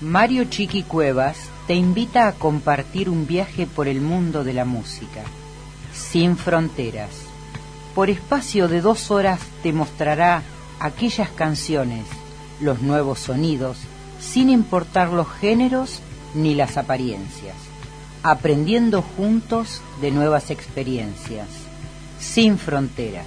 Mario Chiqui Cuevas te invita a compartir un viaje por el mundo de la música, sin fronteras. Por espacio de 2 horas te mostrará aquellas canciones, los nuevos sonidos, sin importar los géneros ni las apariencias, aprendiendo juntos de nuevas experiencias, sin fronteras.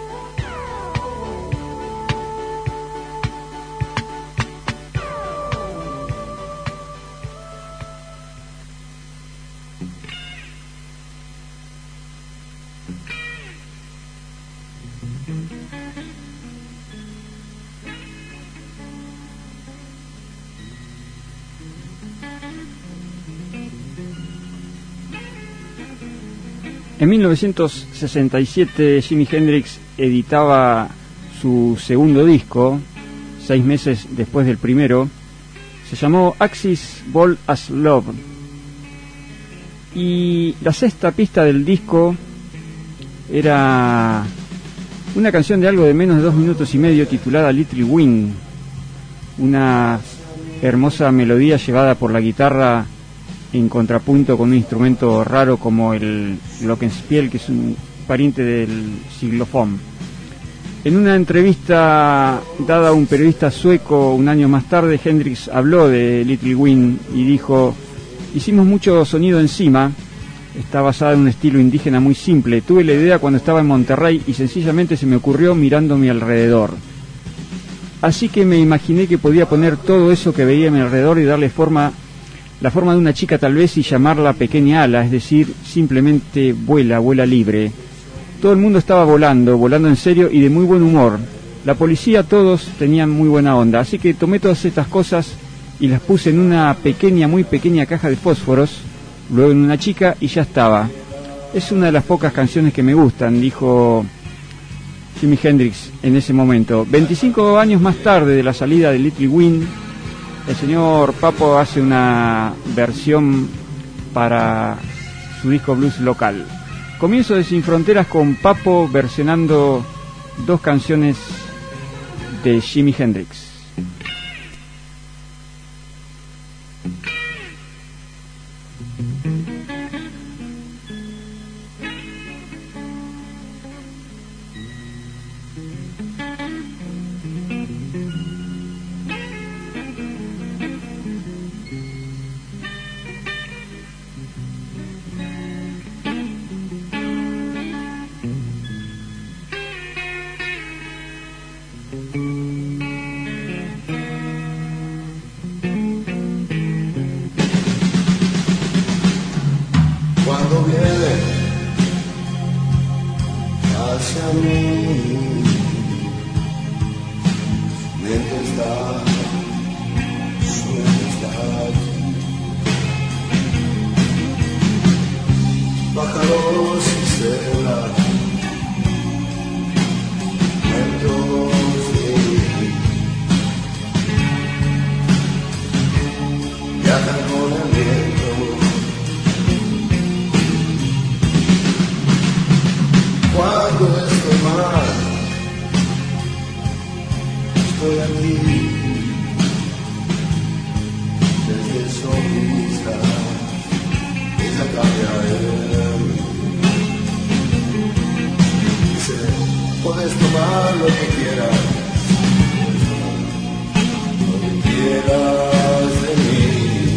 En 1967 Jimi Hendrix editaba su segundo disco, 6 meses después del primero. Se llamó Axis Bold as Love. Y la 6ª pista del disco era una canción de algo de menos de 2 minutos y medio titulada Little Wind. Una hermosa melodía llevada por la guitarra en contrapunto con un instrumento raro como el glockenspiel, que es un pariente del xilofón. En una entrevista dada a un periodista sueco un año más tarde, Hendrix habló de Little Wind y dijo: hicimos mucho sonido encima, está basada en un estilo indígena muy simple, tuve la idea cuando estaba en Monterrey y sencillamente se me ocurrió mirando a mi alrededor. Así que me imaginé que podía poner todo eso que veía a mi alrededor y darle la forma de una chica tal vez, y llamarla Pequeña Ala, es decir, simplemente vuela libre. Todo el mundo estaba volando en serio y de muy buen humor. La policía, todos tenían muy buena onda, así que tomé todas estas cosas y las puse en una pequeña, muy pequeña caja de fósforos, luego en una chica y ya estaba. Es una de las pocas canciones que me gustan, dijo Jimi Hendrix en ese momento. 25 años más tarde de la salida de Little Wind, el señor Papo hace una versión para su disco blues local. Comienzo de Sin Fronteras con Papo versionando 2 canciones de Jimi Hendrix. Cuando viene hacia mí, mientras está, suele estar aquí. Pájaros y células, muertos de mí, viajan con el viento. Cuando estoy mal, estoy aquí, desde sonrisa, ella cambia él. Dice, puedes tomar lo que quieras, lo que quieras de mí.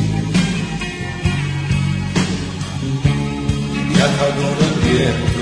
Viaja con el viento.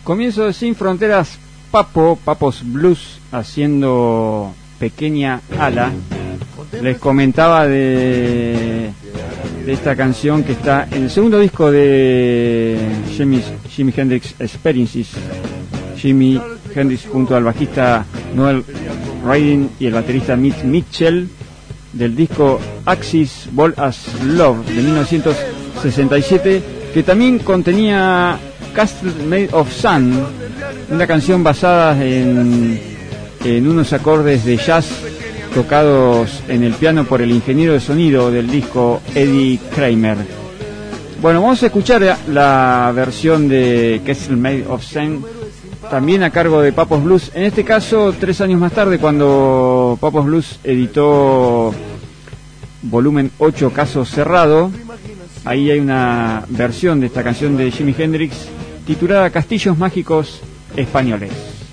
Comienzo de Sin Fronteras, Papos Blues haciendo Pequeña Ala. Les comentaba de esta canción que está en el segundo disco de Jimi Hendrix Experiences. Jimi Hendrix junto al bajista Noel Redding y el baterista Mitch Mitchell, del disco Axis Ball as Love de 1967, que también contenía Castle Made of Sun, una canción basada en unos acordes de jazz tocados en el piano por el ingeniero de sonido del disco Eddie Kramer. Bueno, vamos a escuchar la versión de Castle Made of Sun, también a cargo de Papos Blues, en este caso 3 años más tarde, cuando Papos Blues editó volumen 8, Caso Cerrado. Ahí hay una versión de esta canción de Jimi Hendrix titulada Castillos Mágicos Españoles.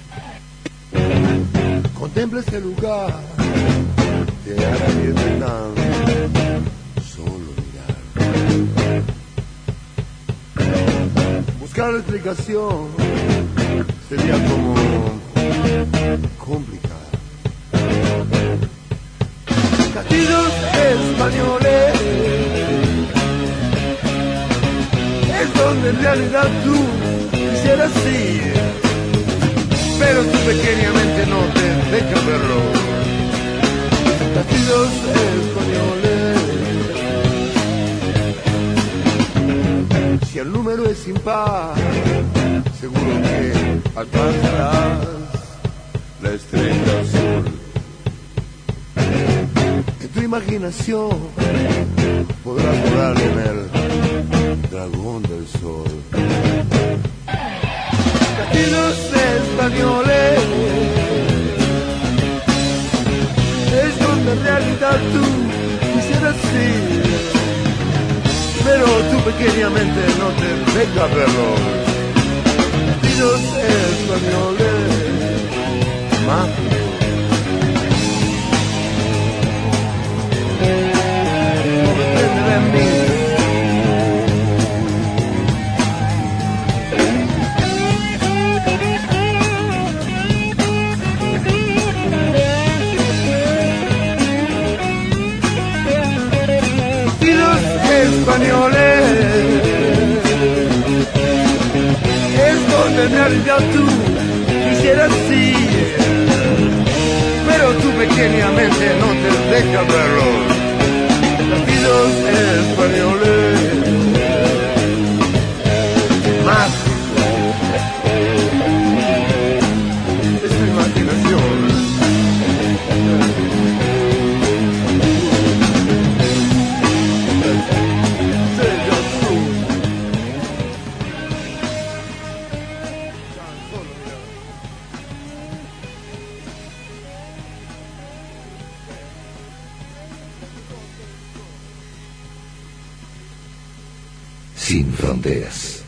Contempla este lugar que a nadie te dan, solo mirar. Buscar explicación sería como complicado. Castillos españoles es donde en realidad tú quisieras ir, pero tu pequeña mente no te deja verlo. Castillos españoles, si el número es impar, seguro que alcanzarás la estrella azul. En tu imaginación podrás volar en el dragón del sol. Castillos españoles es donde en realidad tú quisieras ir, pero tu pequeña mente no te deja verlo. Castillos españoles mágicos. No depende de mí. Españoles es donde en realidad tú quisieras ir, pero tu pequeña mente no te deja verlo. Castillos españoles mágicos, es tu imaginación. Sin fronteras.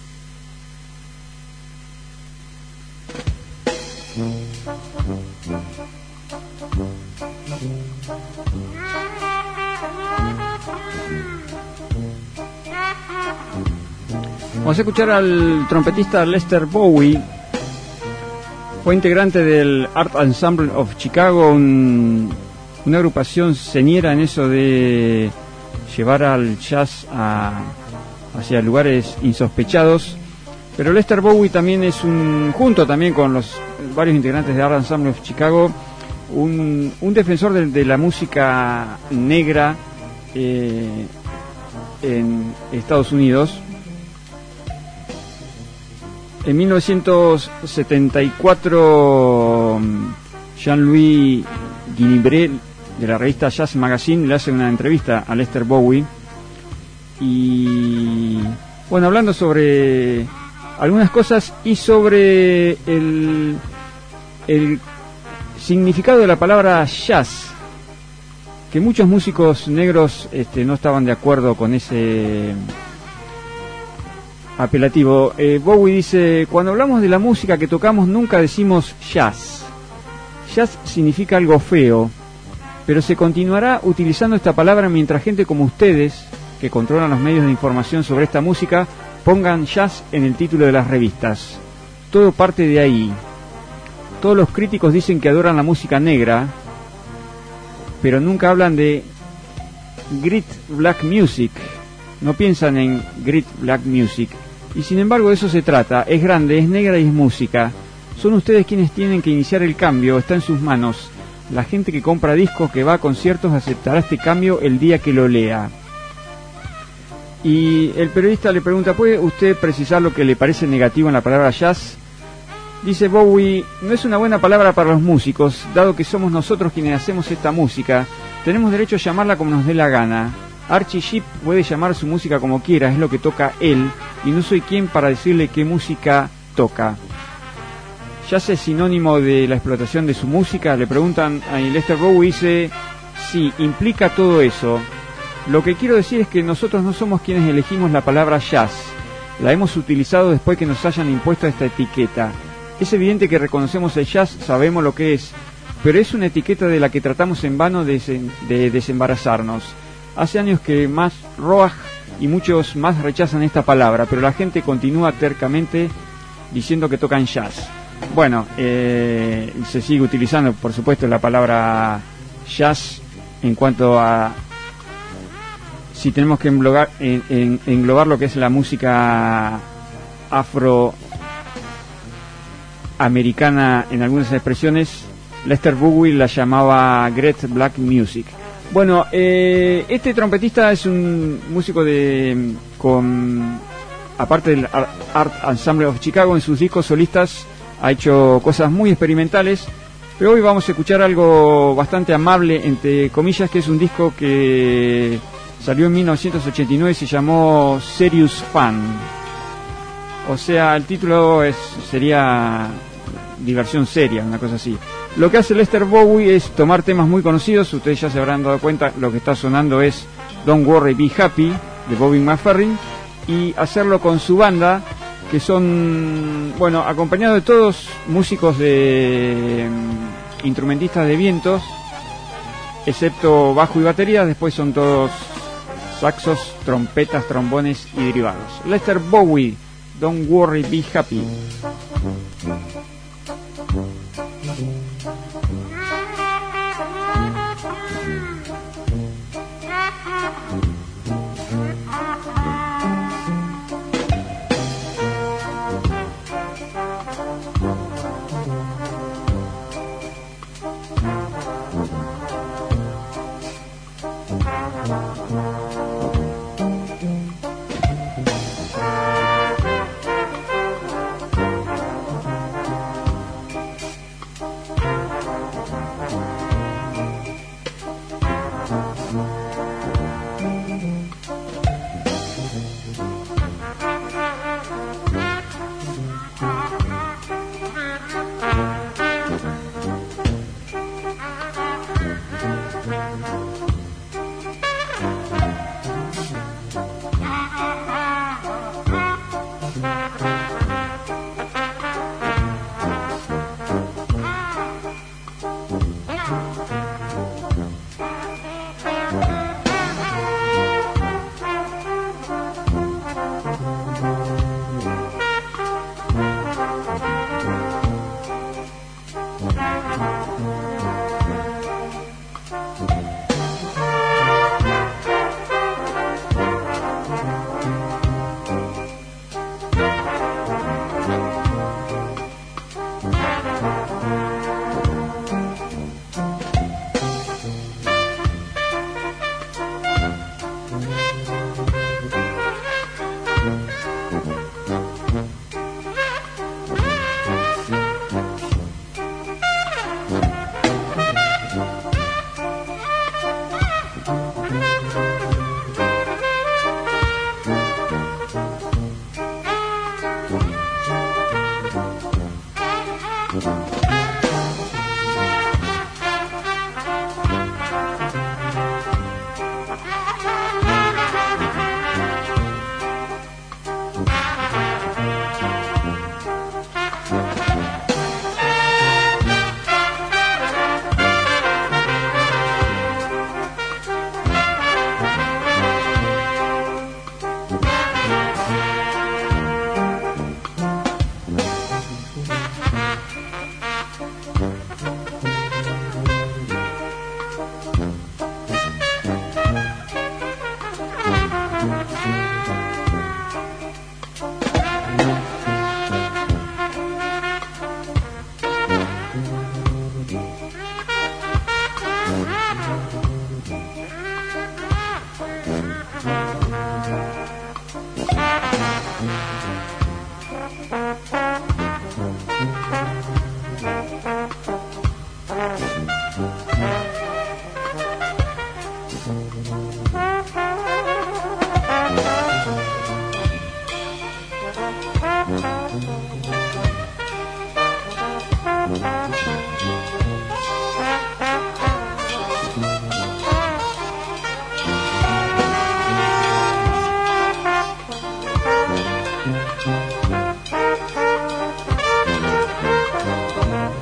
Vamos a escuchar al trompetista Lester Bowie. Fue integrante del Art Ensemble of Chicago, una agrupación señera en eso de llevar al jazz hacia lugares insospechados. Pero Lester Bowie también es junto también con los varios integrantes de Art Ensemble of Chicago, un defensor de la música negra en Estados Unidos. En 1974, Jean-Louis Guinibré, de la revista Jazz Magazine, le hace una entrevista a Lester Bowie. Y bueno, hablando sobre algunas cosas y sobre el significado de la palabra jazz, que muchos músicos negros no estaban de acuerdo con ese apelativo. Bowie dice: cuando hablamos de la música que tocamos nunca decimos jazz. Jazz significa algo feo, pero se continuará utilizando esta palabra mientras gente como ustedes, que controlan los medios de información sobre esta música, pongan jazz en el título de las revistas. todo parte de ahí. Todos los críticos dicen que adoran la música negra, pero nunca hablan de Grit Black Music, no piensan en Grit Black Music, y sin embargo de eso se trata. Es grande, es negra y es música. Son ustedes quienes tienen que iniciar el cambio, está en sus manos. La gente que compra discos, que va a conciertos, aceptará este cambio el día que lo lea. Y el periodista le pregunta, ¿puede usted precisar lo que le parece negativo en la palabra jazz? Dice Bowie, no es una buena palabra para los músicos, dado que somos nosotros quienes hacemos esta música. Tenemos derecho a llamarla como nos dé la gana. Archie Shepp puede llamar su música como quiera, es lo que toca él, y no soy quien para decirle qué música toca. ¿Jazz es sinónimo de la explotación de su música? Le preguntan a Lester Bowie, dice, sí, implica todo eso. Lo que quiero decir es que nosotros no somos quienes elegimos la palabra jazz. La hemos utilizado después que nos hayan impuesto esta etiqueta. Es evidente que reconocemos el jazz, sabemos lo que es, pero es una etiqueta de la que tratamos en vano de desembarazarnos. Hace años que Max Roach y muchos más rechazan esta palabra, pero la gente continúa tercamente diciendo que tocan jazz. Bueno, se sigue utilizando, por supuesto, la palabra jazz en cuanto a si tenemos que englobar lo que es la música afroamericana en algunas expresiones. Lester Bowie la llamaba Great Black Music. Bueno, este trompetista es un músico aparte del Art Ensemble of Chicago, en sus discos solistas ha hecho cosas muy experimentales, pero hoy vamos a escuchar algo bastante amable, entre comillas, que es un disco que salió en 1989, se llamó Serious Fun. O sea, el título sería diversión seria, una cosa así. Lo que hace Lester Bowie es tomar temas muy conocidos, ustedes ya se habrán dado cuenta, lo que está sonando es Don't Worry, Be Happy, de Bobby McFerrin, y hacerlo con su banda, que son, bueno, acompañados de todos músicos instrumentistas de vientos, excepto bajo y batería, después son todos saxos, trompetas, trombones y derivados. Lester Bowie, Don't Worry, Be Happy.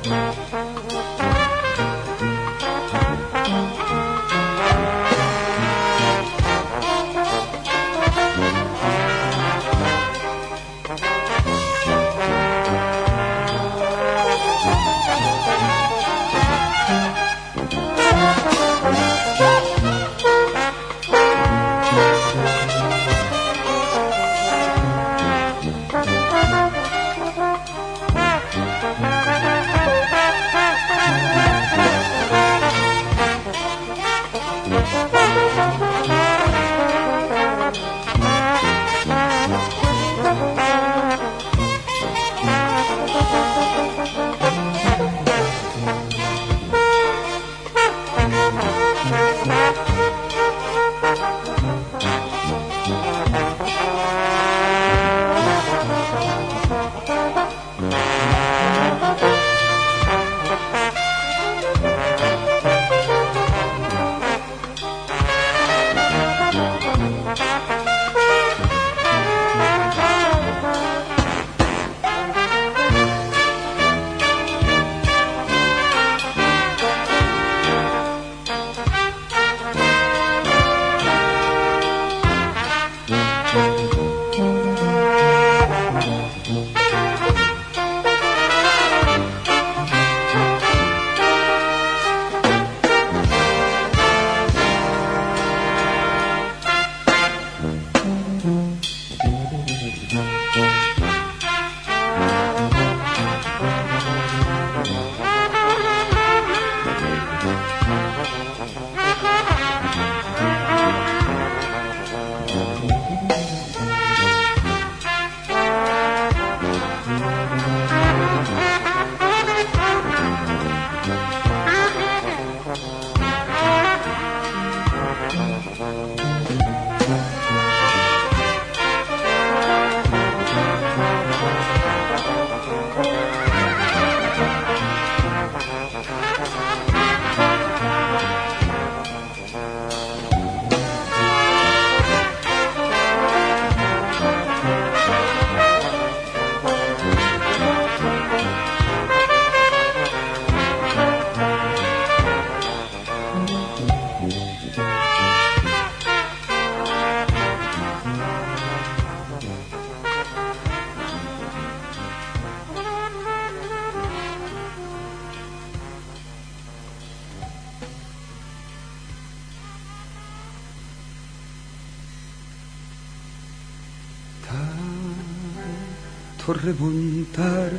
Remontar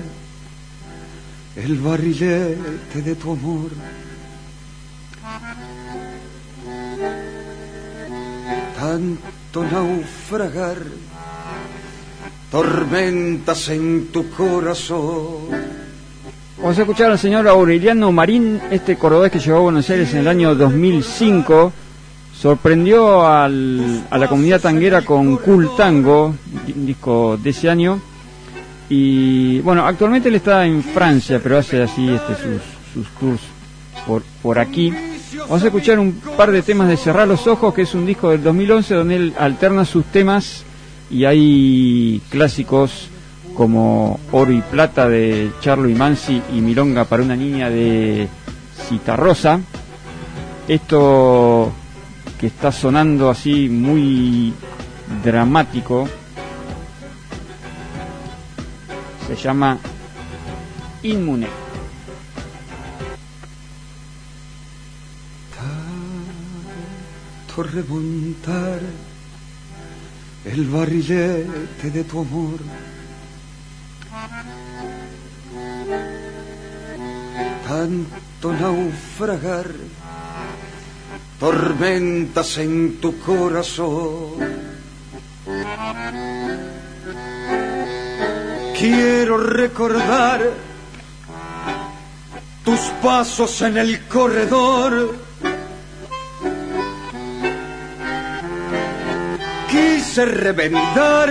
el barrilete de tu amor, tanto naufragar, tormentas en tu corazón. Vamos a escuchar al señor Aureliano Marín, este cordobés que llegó a Buenos Aires en el año 2005. Sorprendió a la comunidad tanguera con Cool Tango, un disco de ese año. Y bueno, actualmente él está en Francia, pero hace así sus tours por aquí. Vamos a escuchar un par de temas de Cerrar los Ojos, que es un disco del 2011 donde él alterna sus temas y hay clásicos como Oro y Plata de Charlo y Mansi y Milonga para una niña de Citarrosa. Esto que está sonando así muy dramático se llama Inmune. Tanto remontar el barrilete de tu amor, tanto naufragar, tormentas en tu corazón. Quiero recordar tus pasos en el corredor. Quise remendar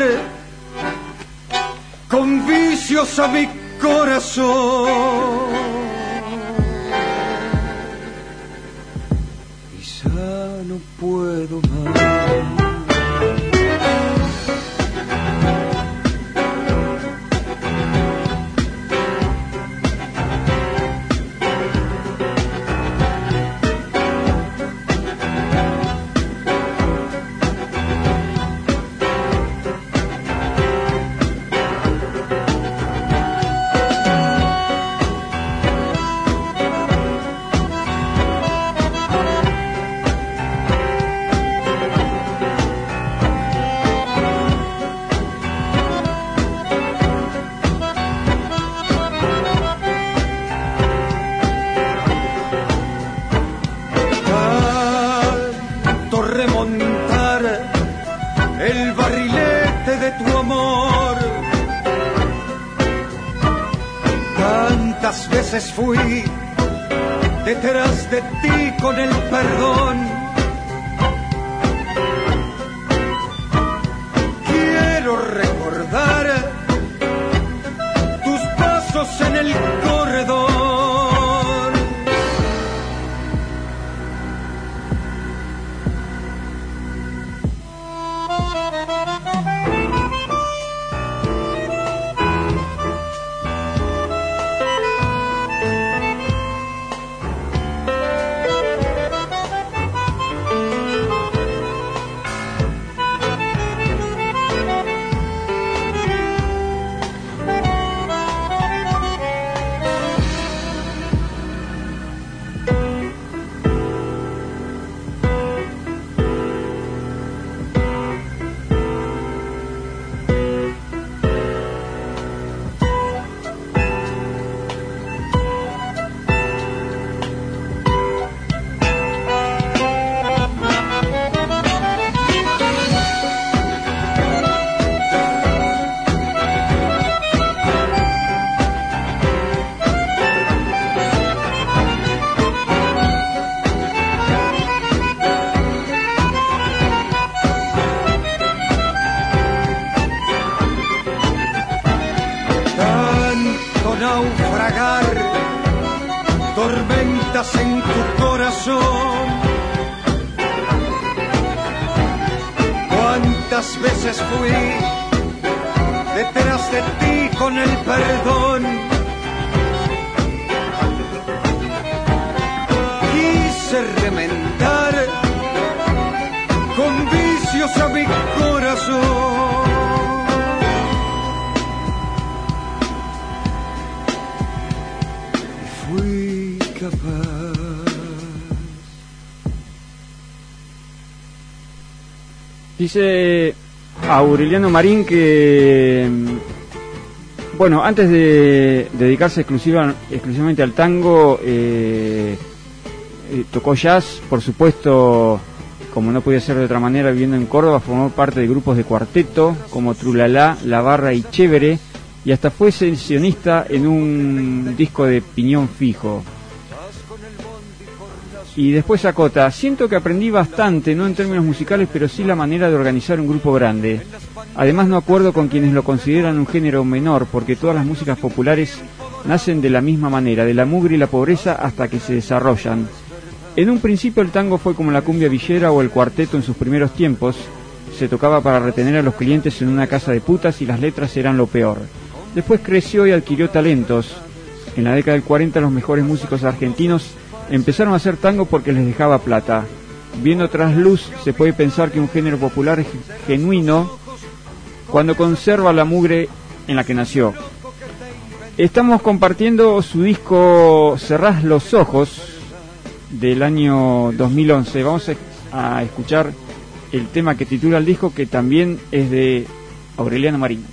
con vicios a mi corazón. Y ya no puedo más. veces fui detrás de ti con el perdón. Quiero recordar tus pasos en el corredor. Tormentas en tu corazón. Cuántas veces fui detrás de ti con el perdón. Quise remendar con vicios a mi corazón. Dice Aureliano Marín que, bueno, antes de dedicarse exclusivamente al tango, tocó jazz, por supuesto, como no podía ser de otra manera, viviendo en Córdoba, formó parte de grupos de cuarteto como Trulalá, La Barra y Chévere, y hasta fue sesionista en un disco de Piñón Fijo. Y después acota: siento que aprendí bastante, no en términos musicales, pero sí la manera de organizar un grupo grande. Además no acuerdo con quienes lo consideran un género menor, porque todas las músicas populares nacen de la misma manera, de la mugre y la pobreza hasta que se desarrollan. En un principio el tango fue como la cumbia villera o el cuarteto en sus primeros tiempos, se tocaba para retener a los clientes en una casa de putas y las letras eran lo peor. Después creció y adquirió talentos. En la década del 40 los mejores músicos argentinos empezaron a hacer tango porque les dejaba plata. Viendo tras luz, se puede pensar que un género popular es genuino cuando conserva la mugre en la que nació. Estamos compartiendo su disco Cerrás los Ojos del año 2011. Vamos a escuchar el tema que titula el disco, que también es de Aureliano Marín.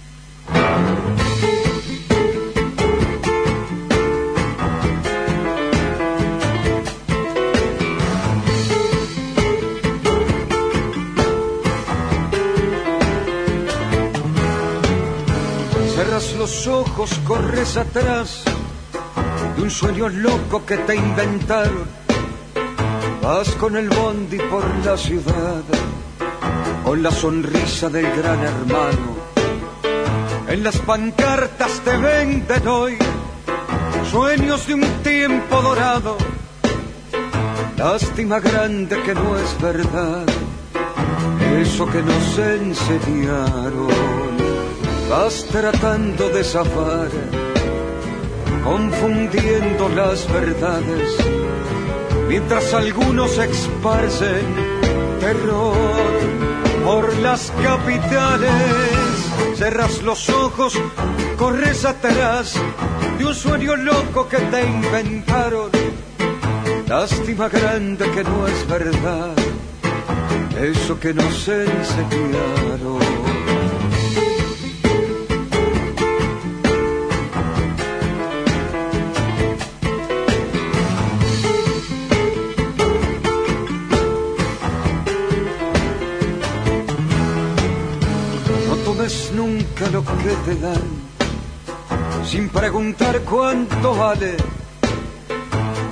Los ojos, corres atrás de un sueño loco que te inventaron. Vas con el bondi por la ciudad, con la sonrisa del gran hermano. En las pancartas te venden hoy sueños de un tiempo dorado. Lástima grande que no es verdad eso que nos enseñaron. Vas tratando de zafar, confundiendo las verdades, mientras algunos esparcen terror por las capitales. Cerras los ojos, corres atrás de un sueño loco que te inventaron. Lástima grande que no es verdad eso que nos enseñaron. Nunca lo que te dan, sin preguntar cuánto vale,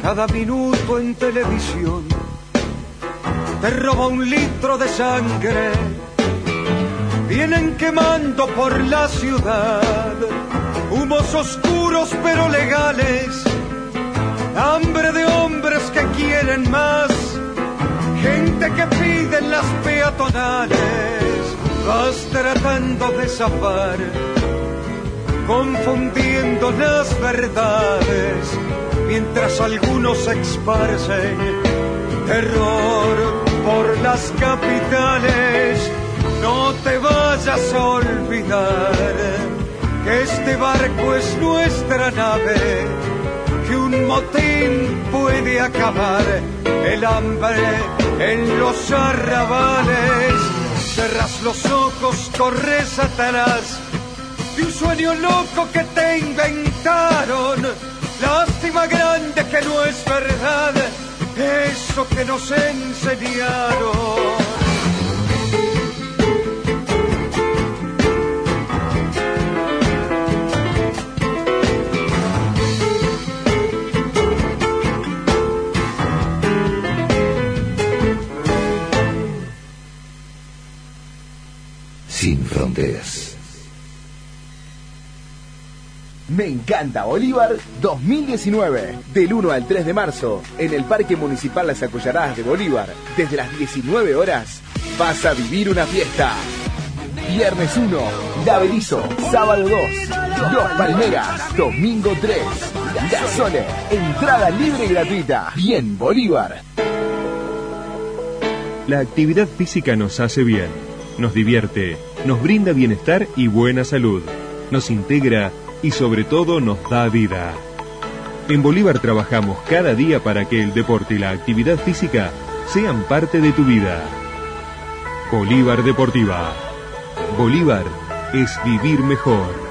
cada minuto en televisión te roba 1 litro de sangre. Vienen quemando por la ciudad humos oscuros pero legales, hambre de hombres que quieren más, gente que pide en las peatonales. Vas tratando de zafar, confundiendo las verdades, mientras algunos esparcen terror por las capitales. No te vayas a olvidar que este barco es nuestra nave, que un motín puede acabar el hambre en los arrabales. Cerras los ojos, corres atrás de un sueño loco que te inventaron. Lástima grande que no es verdad eso que nos enseñaron. Sin fronteras. Me encanta Bolívar 2019. Del 1 al 3 de marzo, en el Parque Municipal Las Acollaradas de Bolívar, desde las 19 horas, vas a vivir una fiesta. Viernes 1, La Berizo. Sábado 2, Los Palmeras. Domingo 3, La Sole. Entrada libre y gratuita. Bien, Bolívar. La actividad física nos hace bien, nos divierte, nos brinda bienestar y buena salud, nos integra y sobre todo nos da vida. En Bolívar trabajamos cada día para que el deporte y la actividad física sean parte de tu vida. Bolívar Deportiva. Bolívar es vivir mejor.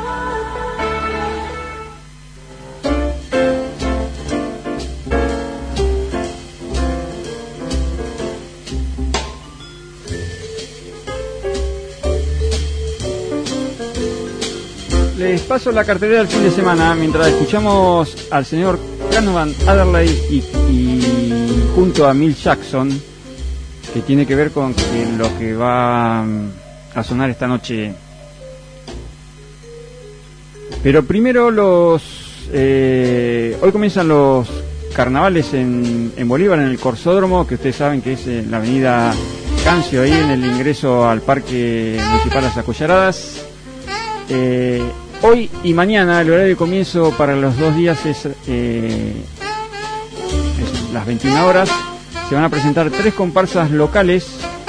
Les paso la cartelera del fin de semana mientras escuchamos al señor Canovan Adderley y junto a Milt Jackson, que tiene que ver con lo que va a sonar esta noche. Pero primero hoy comienzan los carnavales en Bolívar, en el Corsódromo, que ustedes saben que es en la avenida Cancio, ahí en el ingreso al Parque Municipal Las Acollaradas. Hoy y mañana el horario de comienzo para los 2 días es las 21 horas. Se van a presentar 3 comparsas locales: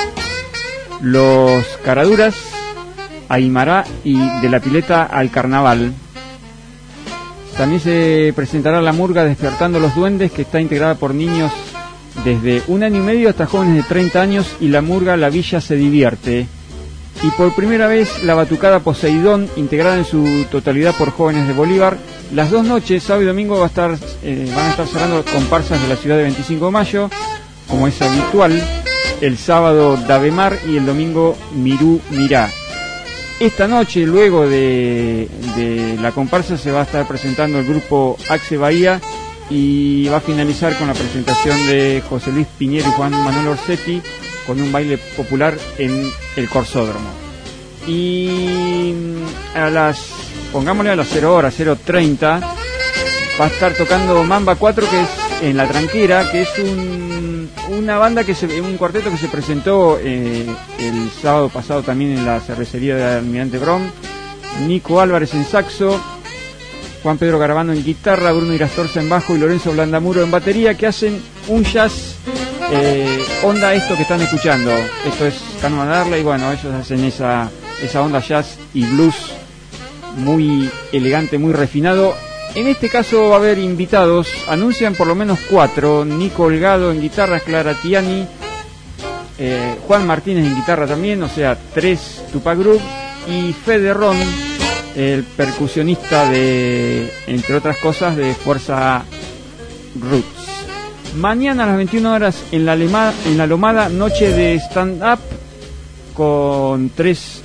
los Caraduras, Aymará y De la Pileta al Carnaval. También se presentará la murga Despertando los Duendes, que está integrada por niños desde 1 año y medio hasta jóvenes de 30 años, y la murga La Villa se divierte. Y por primera vez la batucada Poseidón, integrada en su totalidad por jóvenes de Bolívar. Las 2 noches, sábado y domingo, van a estar cerrando comparsas de la ciudad de 25 de mayo, como es habitual. El sábado Davemar y el domingo Mirú Mirá. Esta noche, luego de la comparsa, se va a estar presentando el grupo Axe Bahía y va a finalizar con la presentación de José Luis Piñero y Juan Manuel Orsetti, con un baile popular en el Corsódromo. Y pongámosle a las 0 horas, 0:30, va a estar tocando Mamba 4, que es en La Tranquera, que es una banda un cuarteto que se presentó el sábado pasado también en la cervecería de Almirante Brown. Nico Álvarez en saxo, Juan Pedro Garabano en guitarra, Bruno Irastorza en bajo y Lorenzo Blandamuro en batería, que hacen un jazz onda esto que están escuchando. Esto es Canovan Adderley, y bueno, ellos hacen esa onda jazz y blues muy elegante, muy refinado. En este caso va a haber invitados, anuncian por lo menos 4: Nico Holgado en guitarra, Clara Tiani, Juan Martínez en guitarra también, o sea 3 Tupac Group, y Fede Ron, el percusionista de, entre otras cosas, de Fuerza Roots. Mañana a las 21 horas en la Lomada, noche de stand-up con 3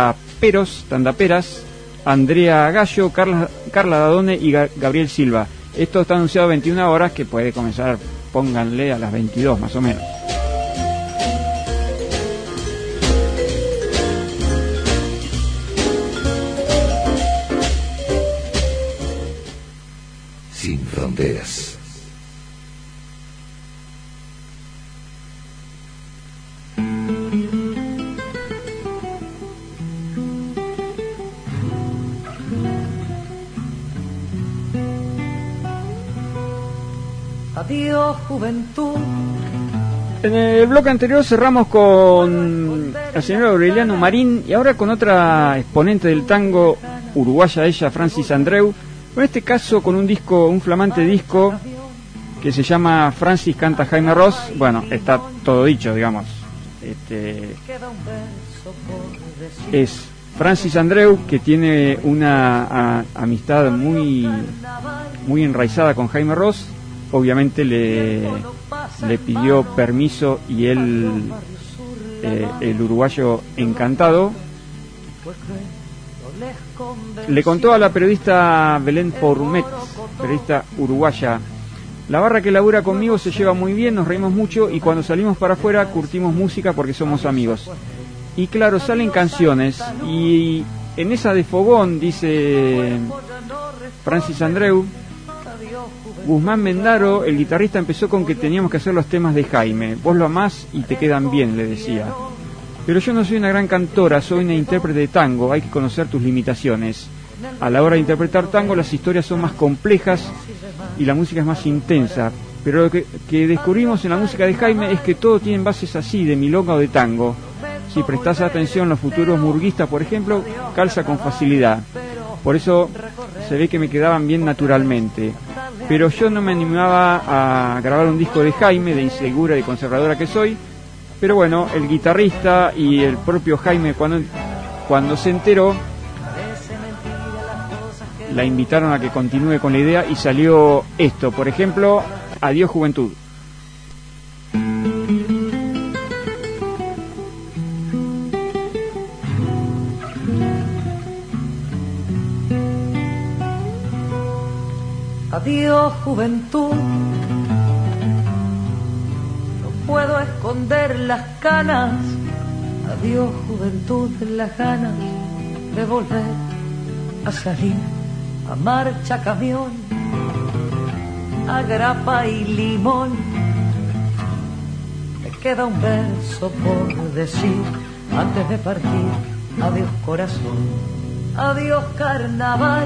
stand-uperas: Andrea Gallo, Carla Dadone y Gabriel Silva. Esto está anunciado a 21 horas, que puede comenzar, pónganle, a las 22 más o menos. Sin fronteras. Adiós, juventud. En el bloque anterior cerramos con la señora Aureliano Marín y ahora con otra exponente del tango, uruguaya ella, Francis Andreu, en este caso con un flamante disco que se llama Francis canta Jaime Ross. Bueno, está todo dicho, digamos. Es Francis Andreu, que tiene una amistad muy enraizada con Jaime Ross. Obviamente le pidió permiso y él, el uruguayo encantado, le contó a la periodista Belén Formet, periodista uruguaya: la barra que labura conmigo se lleva muy bien, nos reímos mucho y cuando salimos para afuera curtimos música porque somos amigos. Y claro, salen canciones y en esa de fogón, dice Francis Andreu, Guzmán Mendaro, el guitarrista, empezó con que teníamos que hacer los temas de Jaime. Vos lo amás y te quedan bien, le decía. Pero yo no soy una gran cantora, soy una intérprete de tango, hay que conocer tus limitaciones. A la hora de interpretar tango las historias son más complejas y la música es más intensa. Pero lo que descubrimos en la música de Jaime es que todo tiene bases así, de milonga o de tango. Si prestás atención, los futuros murguistas, por ejemplo, calza con facilidad. Por eso se ve que me quedaban bien naturalmente. Pero yo no me animaba a grabar un disco de Jaime, de insegura y conservadora que soy. Pero bueno, el guitarrista y el propio Jaime, cuando se enteró, la invitaron a que continúe con la idea y salió esto. Por ejemplo, Adiós, Juventud. Adiós, juventud. No puedo esconder las canas. Adiós, juventud, las ganas de volver a salir a marcha camión, a grapa y limón. Me queda un verso por decir antes de partir. Adiós, corazón. Adiós, carnaval.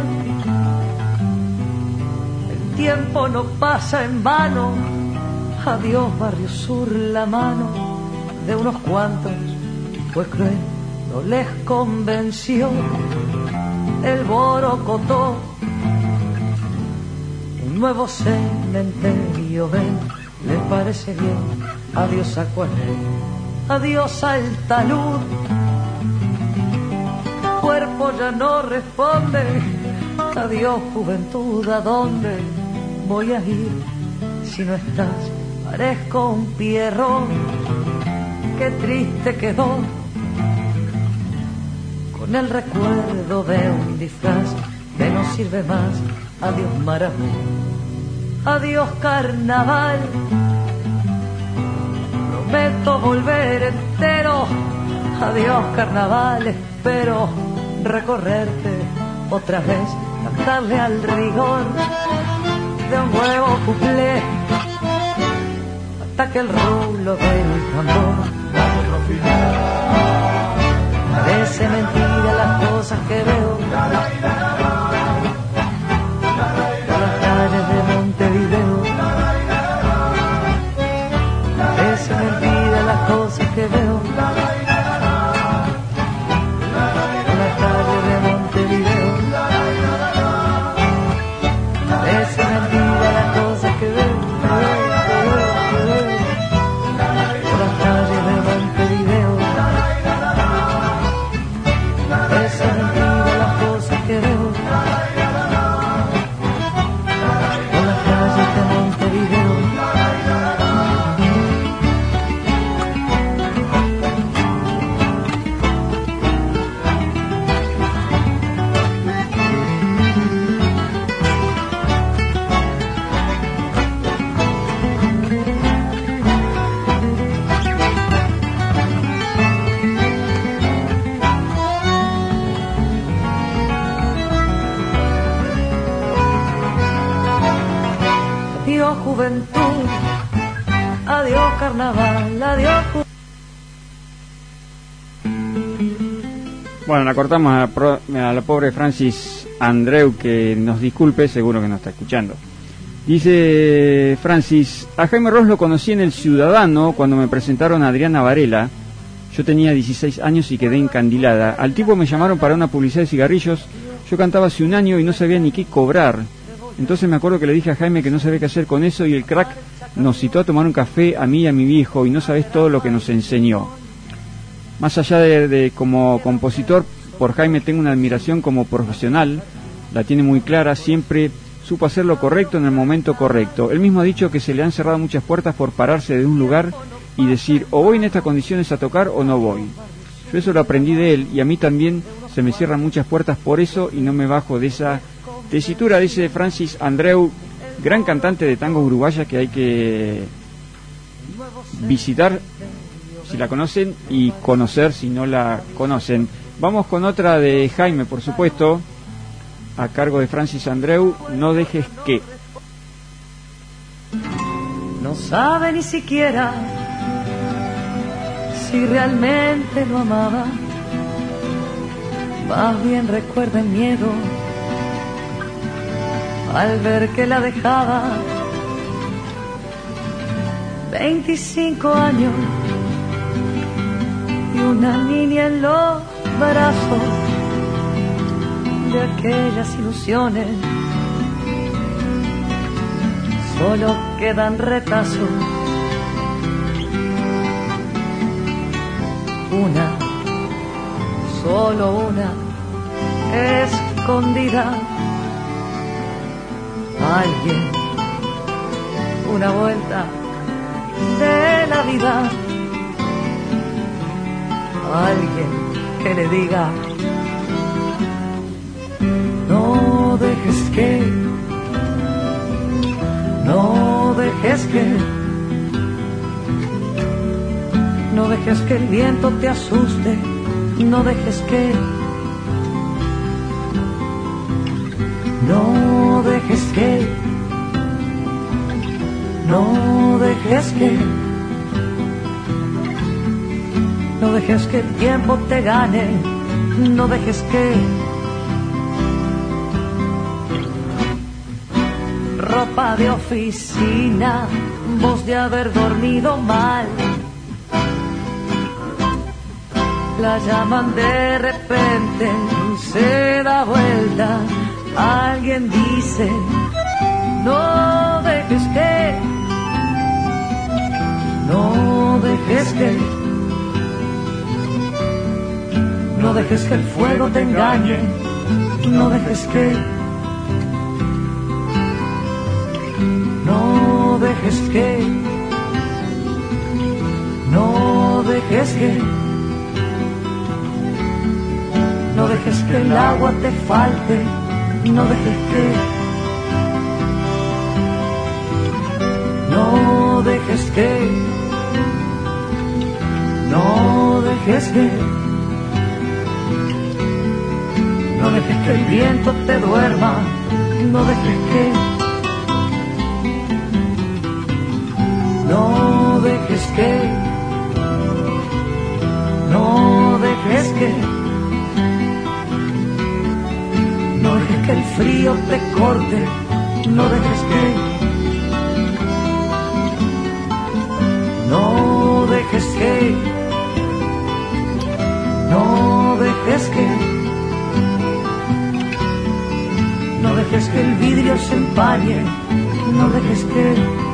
Tiempo no pasa en vano. Adiós, Barrio Sur, la mano de unos cuantos fue cruel, no les convenció. El borocotó, un nuevo cementerio, ven, les parece bien. Adiós, Acuarel, adiós, Altalud. Cuerpo ya no responde. Adiós, juventud, ¿a dónde voy a ir si no estás? Parezco un pierrot, qué triste quedó con el recuerdo de un disfraz que no sirve más. Adiós, Marabú, adiós, carnaval. Prometo volver entero. Adiós, carnaval, espero recorrerte otra vez, cantarle al rigor de un nuevo cuplé hasta que el rulo del tambor parece mentira las cosas que veo por las calles de Montevideo. Parece mentira las cosas que veo por las calles de Montevideo. Es mentira las cosas que veo por las calles de Montevideo. adiós juventud, adiós carnaval, adiós juventud. Bueno, la cortamos a la pobre Francis Andreu, que nos disculpe, seguro que nos está escuchando. Dice Francis: a Jaime Ross lo conocí en El Ciudadano cuando me presentaron a Adriana Varela. Yo tenía 16 años y quedé encandilada. Al tipo me llamaron para una publicidad de cigarrillos. Yo cantaba hace un año y no sabía ni qué cobrar. Entonces me acuerdo que le dije a Jaime que no sabía qué hacer con eso, y el crack nos citó a tomar un café a mí y a mi viejo, y no sabés todo lo que nos enseñó. Más allá de como compositor, por Jaime tengo una admiración como profesional. La tiene muy clara, siempre supo hacer lo correcto en el momento correcto. Él mismo ha dicho que se le han cerrado muchas puertas por pararse de un lugar y decir: o voy en estas condiciones a tocar o no voy. Yo eso lo aprendí de él, y a mí también se me cierran muchas puertas por eso, y no me bajo de esa tesitura, dice Francis Andreu, gran cantante de tango uruguaya que hay que visitar si la conocen y conocer si no la conocen. Vamos con otra de Jaime, por supuesto, a cargo de Francis Andreu, No dejes que. No sabe ni siquiera si realmente lo amaba, más bien recuerda el miedo al ver que la dejaba. 25 años y una niña en los brazos de aquellas ilusiones, solo quedan retazos. Una, solo una, escondida. Alguien, una vuelta de la vida. Alguien que le diga: no dejes que, no dejes que, no dejes que el viento te asuste, no dejes que, no dejes que, no dejes que, no dejes que el tiempo te gane, no dejes que. Ropa de oficina, voz de haber dormido mal, la llaman de repente, se da vuelta, alguien dice: no dejes que, no dejes que, no dejes que el fuego te engañe, no dejes que, no dejes que, no dejes que, no dejes que el agua te falte, no dejes que, no dejes que, no dejes que, no dejes que el viento te duerma, no dejes que, no dejes que, no dejes que, no dejes que el frío te corte, no dejes que, no dejes que, no dejes que, no dejes que el vidrio se empañe, no dejes que.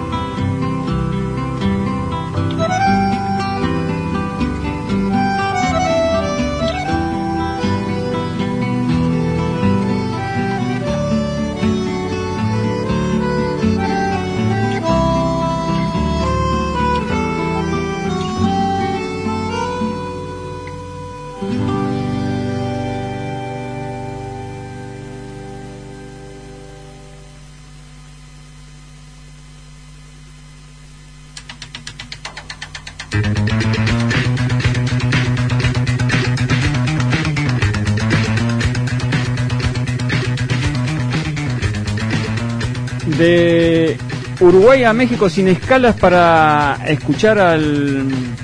Uruguay a México sin escalas para escuchar al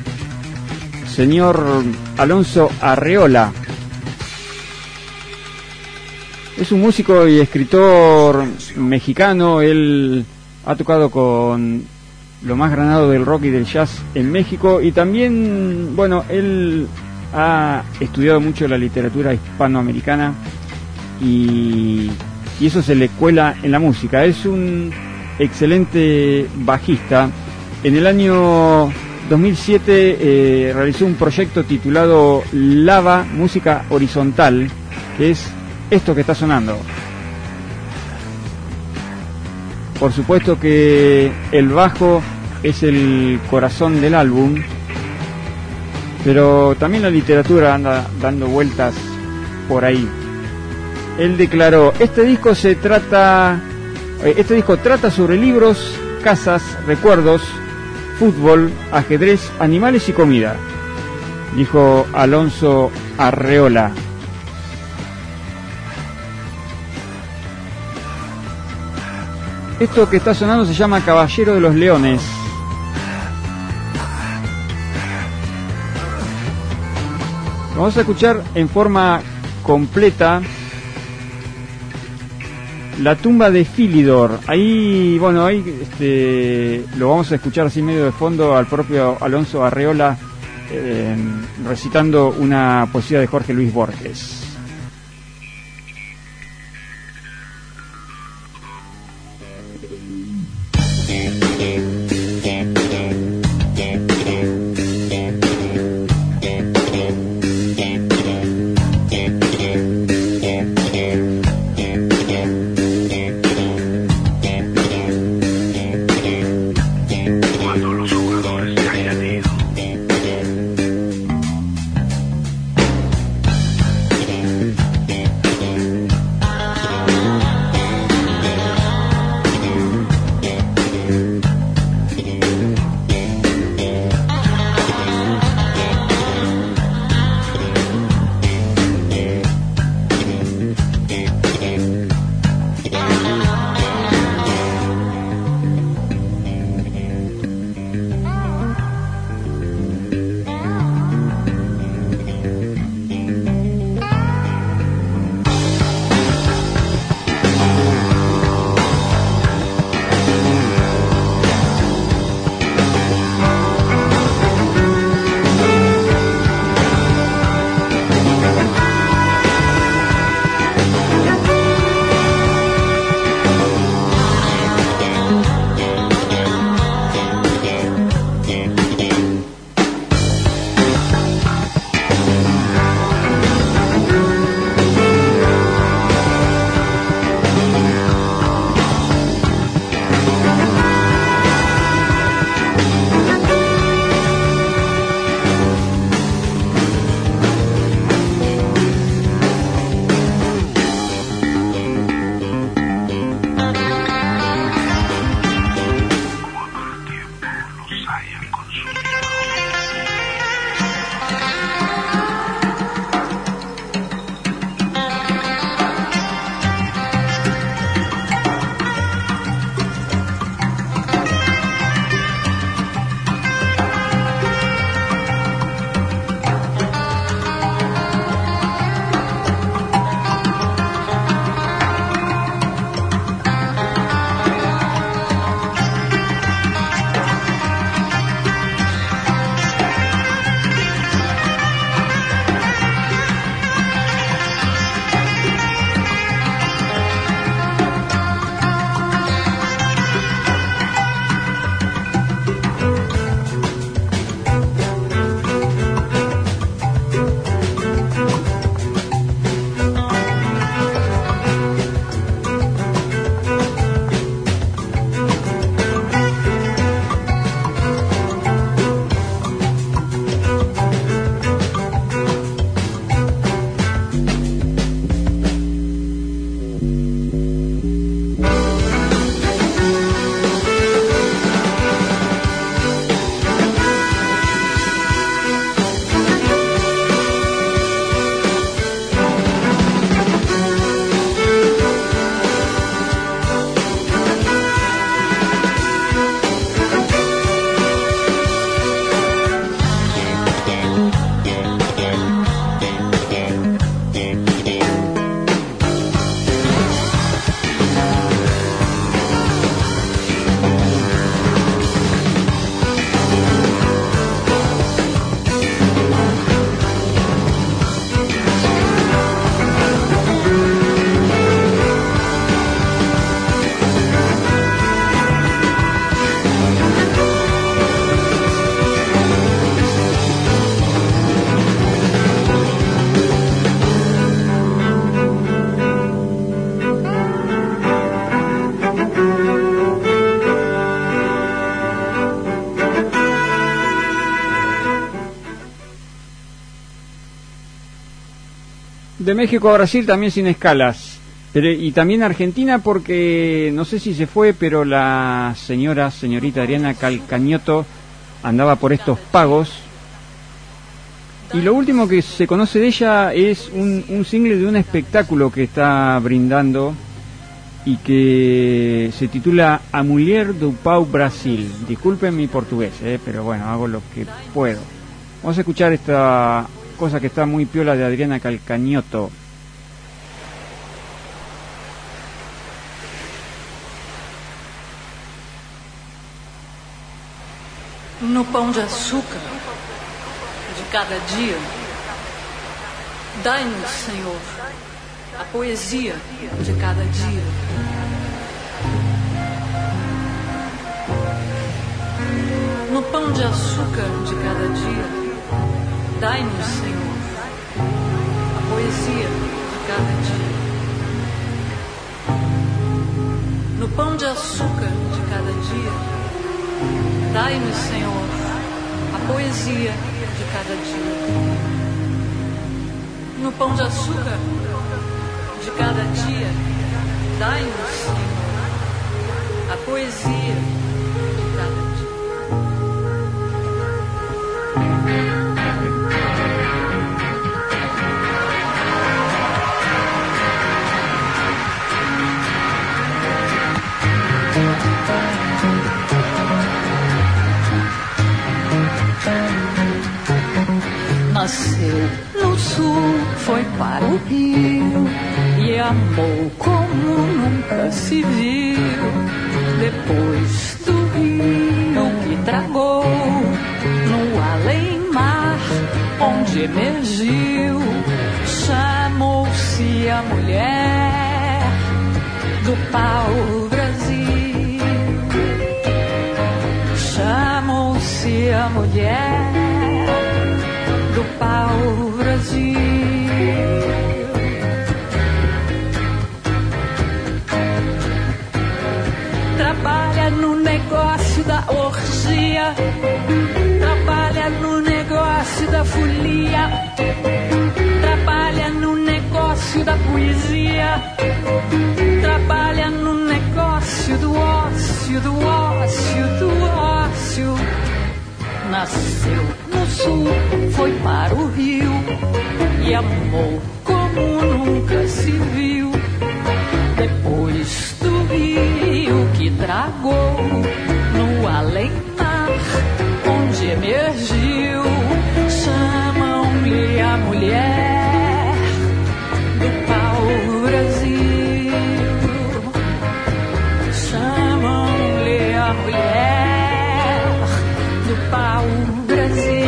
señor Alonso Arreola. Es un músico y escritor mexicano. Él ha tocado con lo más granado del rock y del jazz en México, y también, bueno, él ha estudiado mucho la literatura hispanoamericana y eso se le cuela en la música. Es un excelente bajista. En el año 2007 realizó un proyecto titulado Lava Música Horizontal, que es esto que está sonando. Por supuesto que el bajo es el corazón del álbum, pero también la literatura anda dando vueltas por ahí. Él declaró: este disco trata sobre libros, casas, recuerdos, fútbol, ajedrez, animales y comida, dijo Alonso Arreola. Esto que está sonando se llama Caballero de los Leones. Vamos a escuchar en forma completa La tumba de Philidor. Ahí, bueno, ahí lo vamos a escuchar así medio de fondo al propio Alonso Arreola recitando una poesía de Jorge Luis Borges. De México a Brasil también sin escalas. Y también Argentina, porque no sé si se fue, pero la señorita Adriana Calcañoto andaba por estos pagos. Y lo último que se conoce de ella es un single de un espectáculo que está brindando y que se titula A Mulher do Pau Brasil. Disculpen mi portugués, pero bueno, hago lo que puedo. Vamos a escuchar esta cosa que está muy piola de Adriana Calcañoto. No pão de açúcar de cada dia, dai-nos, Senhor, a poesia de cada dia. No pão de açúcar de cada dia, dai-nos, Senhor, a poesia de cada dia. No pão de açúcar de cada dia, dai-nos, Senhor, a poesia de cada dia. No pão de açúcar de cada dia, dai-nos, Senhor, a poesia de cada dia. Nasceu no sul, foi para o Rio e amou como nunca se viu. Depois do rio que tragou no além-mar onde emergiu, chamou-se a mulher do pau-brasil. Chamou-se a mulher do pau-brasil. Trabalha no negócio da orgia, trabalha no negócio da folia, trabalha no negócio da poesia, trabalha no negócio do ócio, do ócio, do ócio. Nasceu no sul, foi para o rio e amou como nunca se viu. Depois do rio que tragou no além-mar onde emergiu, chamam-lhe a mulher do pau-brasil. Chamam-lhe a mulher do pau-brasil.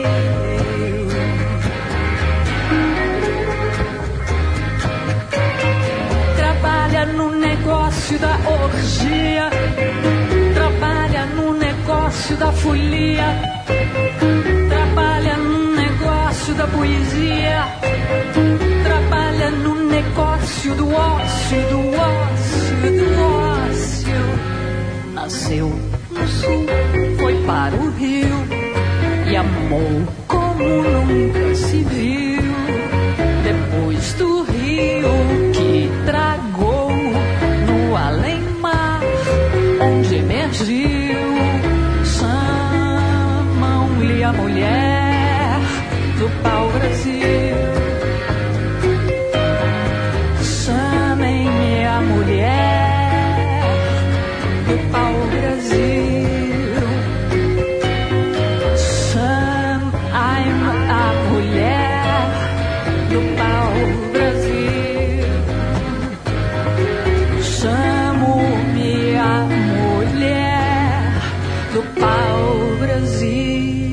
Trabalha no negócio da orgia, trabalha no negócio da folia, trabalha no negócio da poesia, trabalha no negócio do ócio, do ócio, do ócio. Nasceu no sul, foi para o rio e amou como nunca se viu. Depois do rio que tragou no além-mar onde emergiu, chamam-lhe a mulher do pau-brasil. Chamem-me a mulher do pau-brasil. I'm a mulher do pau-brasil. Chamo-me a mulher do pau-brasil.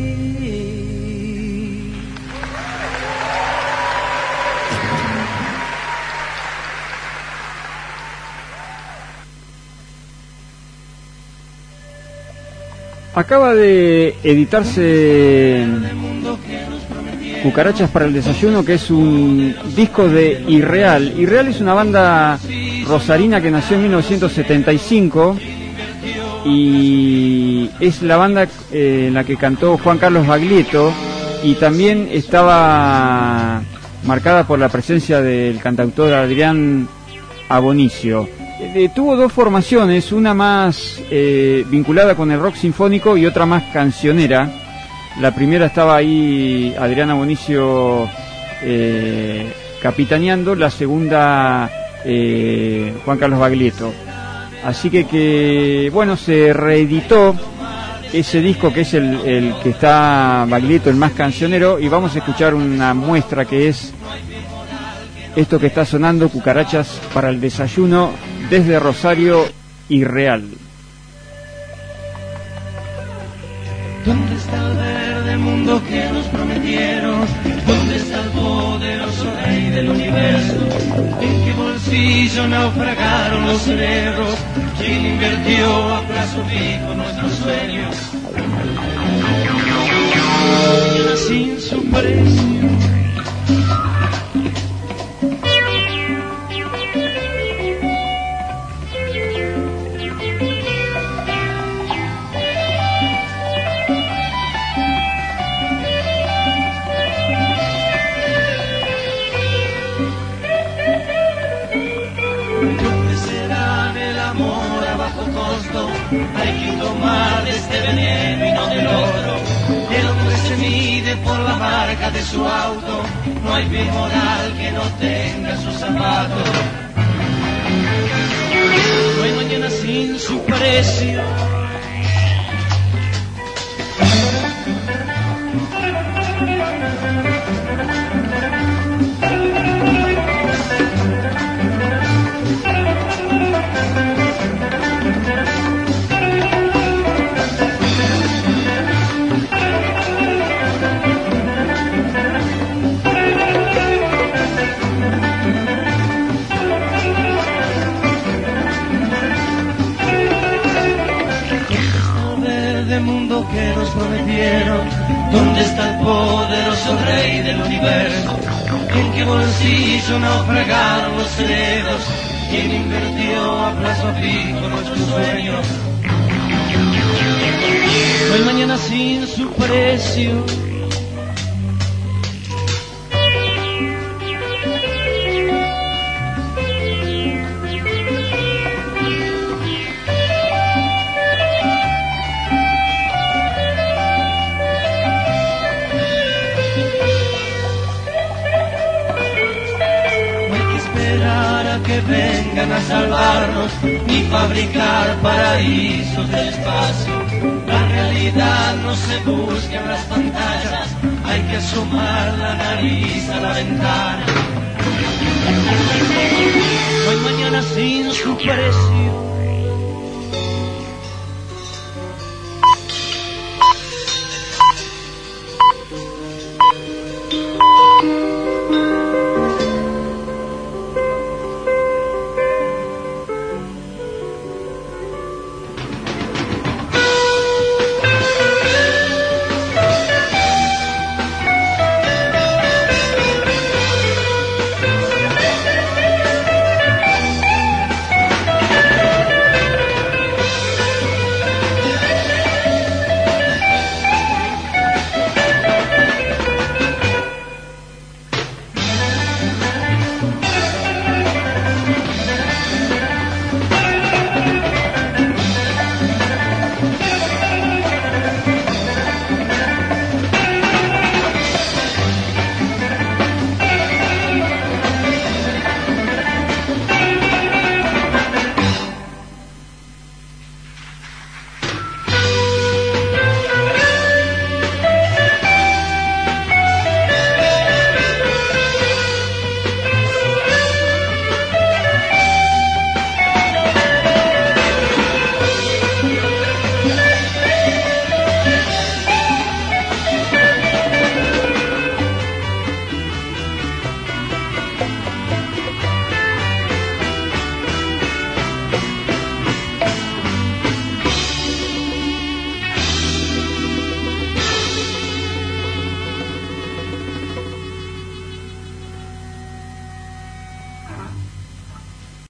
Acaba de editarse Cucarachas para el Desayuno, que es un disco de Irreal. Irreal es una banda rosarina que nació en 1975 y es la banda en la que cantó Juan Carlos Baglietto, y también estaba marcada por la presencia del cantautor Adrián Abonicio. Tuvo dos formaciones, una más vinculada con el rock sinfónico y otra más cancionera. La primera estaba ahí Adrián Abonicio capitaneando, la segunda Juan Carlos Baglietto. Así que bueno, se reeditó ese disco que es el que está Baglietto, el más cancionero, y vamos a escuchar una muestra que es esto que está sonando, Cucarachas para el Desayuno, desde Rosario y Real. ¿Dónde está el verde mundo que nos prometieron? ¿Dónde está el poderoso rey del universo? ¿En qué bolsillo naufragaron los cerebros? ¿Quién invirtió a plazo fijo nuestros sueños? Mañana sin su precio. Hay que tomar de este veneno y no del otro. El hombre se mide por la marca de su auto. No hay bien moral que no tenga sus zapatos. No hay mañana sin su precio. Mundo que nos prometieron, ¿dónde está el poderoso rey del universo? ¿En qué bolsillo naufragaron los cerebros? ¿Quién invirtió a plazo fijo nuestros sueños? No hay mañana sin su precio. Que vengan a salvarnos ni fabricar paraísos del espacio. La realidad no se busca en las pantallas, hay que asomar la nariz a la ventana. No hay mañana sin su precio.